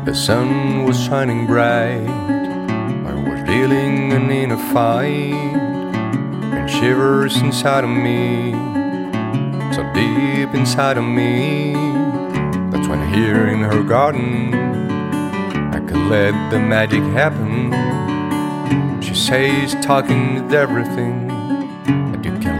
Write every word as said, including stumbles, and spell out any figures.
The sun was shining bright, I was dealing in a fight, and shivers inside of me, so deep inside of me. That's when here in her garden I could let the magic happen. She says talking with everything